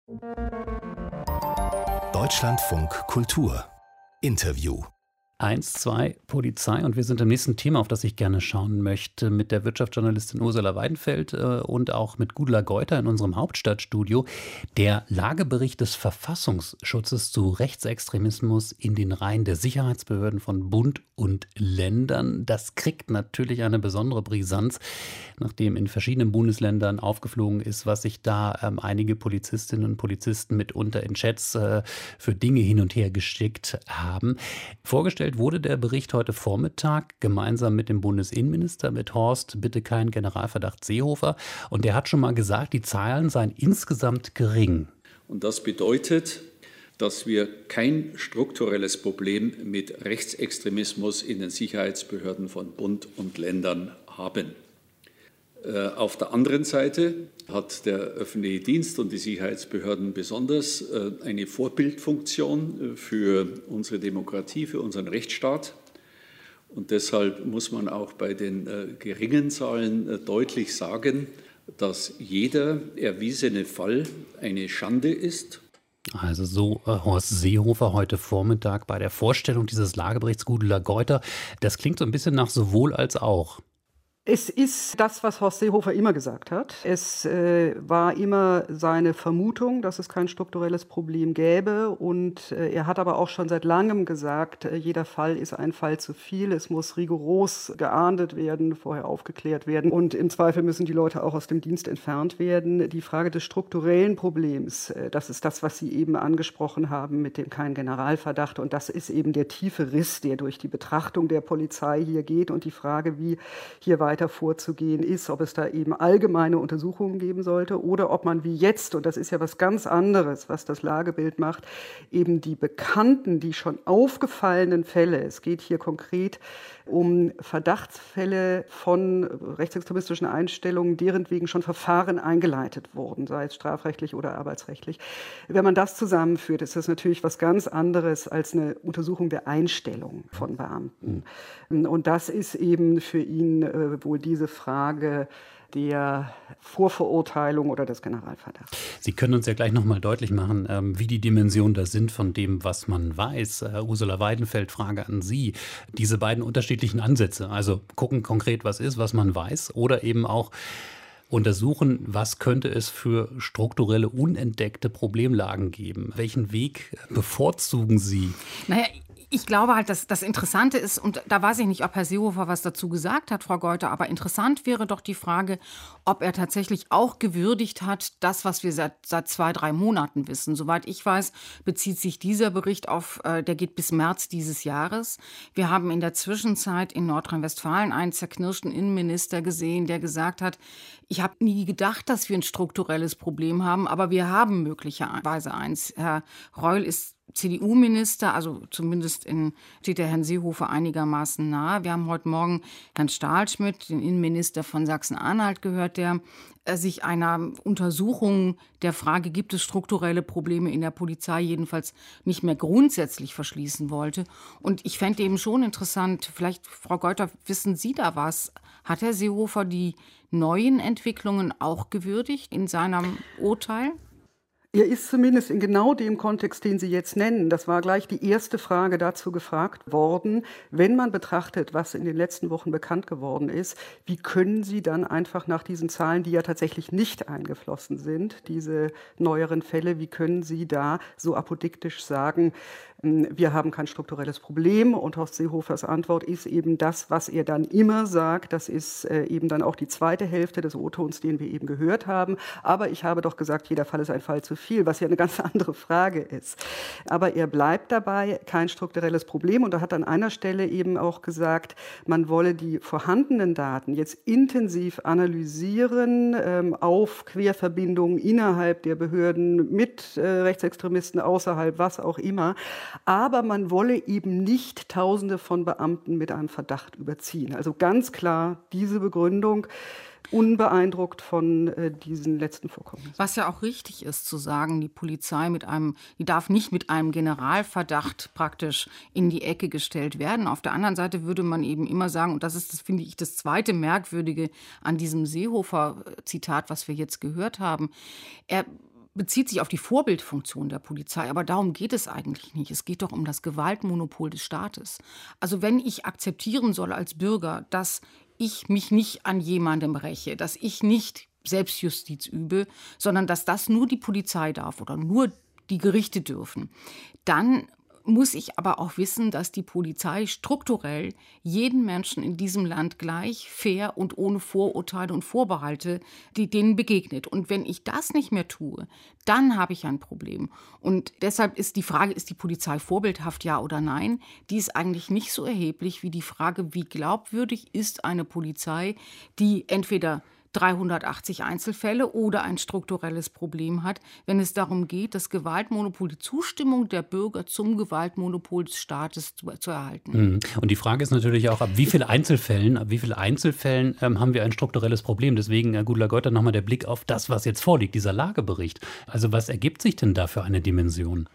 Deutschlandfunk Kultur Interview. 1, 2, Polizei, und wir sind am nächsten Thema, auf das ich gerne schauen möchte, mit der Wirtschaftsjournalistin Ursula Weidenfeld und auch mit Gudula Geuter in unserem Hauptstadtstudio. Der Lagebericht des Verfassungsschutzes zu Rechtsextremismus in den Reihen der Sicherheitsbehörden von Bund und Ländern, das kriegt natürlich eine besondere Brisanz, nachdem in verschiedenen Bundesländern aufgeflogen ist, was sich da einige Polizistinnen und Polizisten mitunter in Chats für Dinge hin und her geschickt haben. Vorgestellt wurde der Bericht heute Vormittag gemeinsam mit dem Bundesinnenminister, mit Horst Bitte kein Generalverdacht Seehofer. Und der hat schon mal gesagt, die Zahlen seien insgesamt gering. Und das bedeutet, dass wir kein strukturelles Problem mit Rechtsextremismus in den Sicherheitsbehörden von Bund und Ländern haben. Auf der anderen Seite hat der öffentliche Dienst und die Sicherheitsbehörden besonders eine Vorbildfunktion für unsere Demokratie, für unseren Rechtsstaat. Und deshalb muss man auch bei den geringen Zahlen deutlich sagen, dass jeder erwiesene Fall eine Schande ist. Also so Horst Seehofer heute Vormittag bei der Vorstellung dieses Lageberichts. Gudula Geuter. Das klingt so ein bisschen nach sowohl als auch. Es ist das, was Horst Seehofer immer gesagt hat. Es war immer seine Vermutung, dass es kein strukturelles Problem gäbe. Und er hat aber auch schon seit langem gesagt, jeder Fall ist ein Fall zu viel. Es muss rigoros geahndet werden, vorher aufgeklärt werden. Und im Zweifel müssen die Leute auch aus dem Dienst entfernt werden. Die Frage des strukturellen Problems, das ist das, was Sie eben angesprochen haben mit dem kein Generalverdacht. Und das ist eben der tiefe Riss, der durch die Betrachtung der Polizei hier geht. Und die Frage, wie hier weiter vorzugehen ist, ob es da eben allgemeine Untersuchungen geben sollte oder ob man wie jetzt, und das ist ja was ganz anderes, was das Lagebild macht, eben die bekannten, die schon aufgefallenen Fälle, es geht hier konkret um Verdachtsfälle von rechtsextremistischen Einstellungen, deren wegen schon Verfahren eingeleitet wurden, sei es strafrechtlich oder arbeitsrechtlich. Wenn man das zusammenführt, ist das natürlich was ganz anderes als eine Untersuchung der Einstellung von Beamten. Und das ist eben für ihn wohl diese Frage der Vorverurteilung oder des Generalverdachts. Sie können uns ja gleich noch mal deutlich machen, wie die Dimensionen da sind von dem, was man weiß. Ursula Weidenfeld, Frage an Sie. Diese beiden unterschiedlichen Ansätze, also gucken konkret, was ist, was man weiß, oder eben auch untersuchen, was könnte es für strukturelle, unentdeckte Problemlagen geben. Welchen Weg bevorzugen Sie? Naja, ich glaube halt, dass das Interessante ist, und da weiß ich nicht, ob Herr Seehofer was dazu gesagt hat, Frau Geuter, aber interessant wäre doch die Frage, ob er tatsächlich auch gewürdigt hat, das, was wir seit 2, 3 Monaten wissen. Soweit ich weiß, bezieht sich dieser Bericht auf, der geht bis März dieses Jahres. Wir haben in der Zwischenzeit in Nordrhein-Westfalen einen zerknirschten Innenminister gesehen, der gesagt hat, ich habe nie gedacht, dass wir ein strukturelles Problem haben, aber wir haben möglicherweise eins. Herr Reul ist CDU-Minister, also zumindest steht der Herrn Seehofer einigermaßen nahe. Wir haben heute Morgen Herrn Stahlschmidt, den Innenminister von Sachsen-Anhalt, gehört, der sich einer Untersuchung der Frage, gibt es strukturelle Probleme in der Polizei, jedenfalls nicht mehr grundsätzlich verschließen wollte. Und ich fände eben schon interessant, vielleicht, Frau Geuter, wissen Sie da was? Hat Herr Seehofer die neuen Entwicklungen auch gewürdigt in seinem Urteil? Er ist zumindest in genau dem Kontext, den Sie jetzt nennen, das war gleich die erste Frage dazu gefragt worden, wenn man betrachtet, was in den letzten Wochen bekannt geworden ist, wie können Sie dann einfach nach diesen Zahlen, die ja tatsächlich nicht eingeflossen sind, diese neueren Fälle, wie können Sie da so apodiktisch sagen, wir haben kein strukturelles Problem? Und Horst Seehofers Antwort ist eben das, was er dann immer sagt. Das ist eben dann auch die zweite Hälfte des O-Tons, den wir eben gehört haben. Aber ich habe doch gesagt, jeder Fall ist ein Fall zu viel, was ja eine ganz andere Frage ist. Aber er bleibt dabei, kein strukturelles Problem. Und er hat an einer Stelle eben auch gesagt, man wolle die vorhandenen Daten jetzt intensiv analysieren auf Querverbindungen innerhalb der Behörden mit Rechtsextremisten, außerhalb, was auch immer. Aber man wolle eben nicht Tausende von Beamten mit einem Verdacht überziehen. Also ganz klar diese Begründung, unbeeindruckt von diesen letzten Vorkommnissen. Was ja auch richtig ist zu sagen, die Polizei die darf nicht mit einem Generalverdacht praktisch in die Ecke gestellt werden. Auf der anderen Seite würde man eben immer sagen, und das ist, finde ich, das zweite Merkwürdige an diesem Seehofer-Zitat, was wir jetzt gehört haben, er bezieht sich auf die Vorbildfunktion der Polizei, aber darum geht es eigentlich nicht. Es geht doch um das Gewaltmonopol des Staates. Also wenn ich akzeptieren soll als Bürger, dass ich mich nicht an jemandem räche, dass ich nicht Selbstjustiz übe, sondern dass das nur die Polizei darf oder nur die Gerichte dürfen, dann muss ich aber auch wissen, dass die Polizei strukturell jeden Menschen in diesem Land gleich, fair und ohne Vorurteile und Vorbehalte, denen begegnet. Und wenn ich das nicht mehr tue, dann habe ich ein Problem. Und deshalb ist die Frage, ist die Polizei vorbildhaft, ja oder nein? Die ist eigentlich nicht so erheblich wie die Frage, wie glaubwürdig ist eine Polizei, die entweder 380 Einzelfälle oder ein strukturelles Problem hat, wenn es darum geht, das Gewaltmonopol, die Zustimmung der Bürger zum Gewaltmonopol des Staates zu erhalten. Und die Frage ist natürlich auch, ab wie vielen Einzelfällen haben wir ein strukturelles Problem? Deswegen, Herr Gudula-Geuter, nochmal der Blick auf das, was jetzt vorliegt, dieser Lagebericht. Also was ergibt sich denn da für eine Dimension?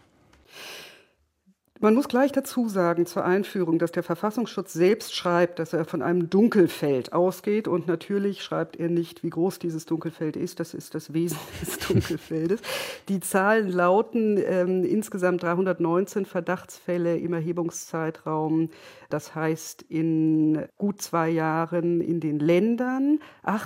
Man muss gleich dazu sagen zur Einführung, dass der Verfassungsschutz selbst schreibt, dass er von einem Dunkelfeld ausgeht. Und natürlich schreibt er nicht, wie groß dieses Dunkelfeld ist. Das ist das Wesen des Dunkelfeldes. Die Zahlen lauten insgesamt 319 Verdachtsfälle im Erhebungszeitraum. Das heißt in gut 2 Jahren in den Ländern,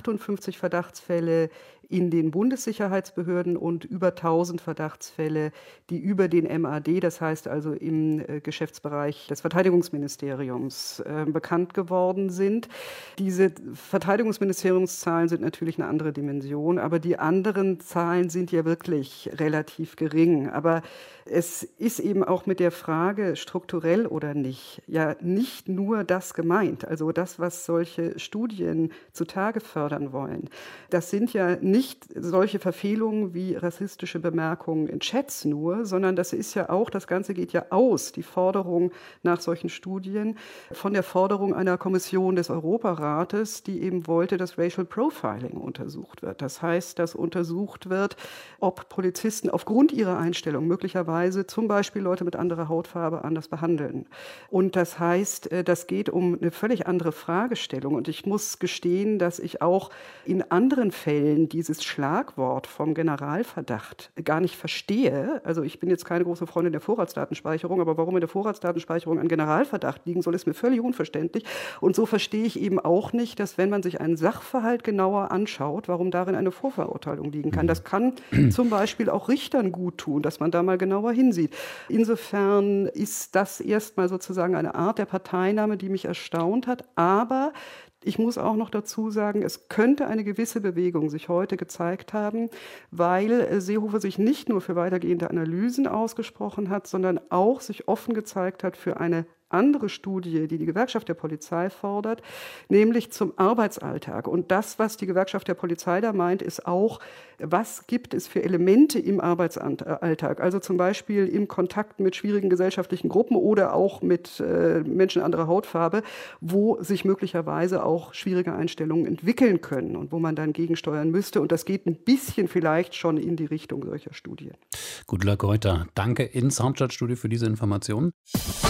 58 Verdachtsfälle in den Bundessicherheitsbehörden und über 1000 Verdachtsfälle, die über den MAD, das heißt also im Geschäftsbereich des Verteidigungsministeriums, bekannt geworden sind. Diese Verteidigungsministeriumszahlen sind natürlich eine andere Dimension, aber die anderen Zahlen sind ja wirklich relativ gering. Aber es ist eben auch mit der Frage, strukturell oder nicht, ja nicht nur das gemeint, also das, was solche Studien zutage fördern wollen. Das sind ja nicht solche Verfehlungen wie rassistische Bemerkungen in Chats nur, sondern das ist ja auch, das Ganze geht ja aus, die Forderung nach solchen Studien, von der Forderung einer Kommission des Europarates, die eben wollte, dass Racial Profiling untersucht wird. Das heißt, dass untersucht wird, ob Polizisten aufgrund ihrer Einstellung möglicherweise zum Beispiel Leute mit anderer Hautfarbe anders behandeln. Und das heißt, das geht um eine völlig andere Fragestellung. Und ich muss gestehen, dass ich auch in anderen Fällen dieses Schlagwort vom Generalverdacht gar nicht verstehe. Also ich bin jetzt keine große Freundin der Vorratsdatenspeicherung, aber warum in der Vorratsdatenspeicherung ein Generalverdacht liegen soll, ist mir völlig unverständlich. Und so verstehe ich eben auch nicht, dass wenn man sich einen Sachverhalt genauer anschaut, warum darin eine Vorverurteilung liegen kann. Das kann zum Beispiel auch Richtern gut tun, dass man da mal genauer hinsieht. Insofern ist das erstmal sozusagen eine Art der Parteinahme, die mich erstaunt hat. Aber ich muss auch noch dazu sagen, es könnte eine gewisse Bewegung sich heute gezeigt haben, weil Seehofer sich nicht nur für weitergehende Analysen ausgesprochen hat, sondern auch sich offen gezeigt hat für eine andere Studie, die die Gewerkschaft der Polizei fordert, nämlich zum Arbeitsalltag. Und das, was die Gewerkschaft der Polizei da meint, ist auch, was gibt es für Elemente im Arbeitsalltag? Also zum Beispiel im Kontakt mit schwierigen gesellschaftlichen Gruppen oder auch mit Menschen anderer Hautfarbe, wo sich möglicherweise auch schwierige Einstellungen entwickeln können und wo man dann gegensteuern müsste. Und das geht ein bisschen vielleicht schon in die Richtung solcher Studien. Gudula-Geuter, danke ins Hauptstadtstudio für diese Informationen.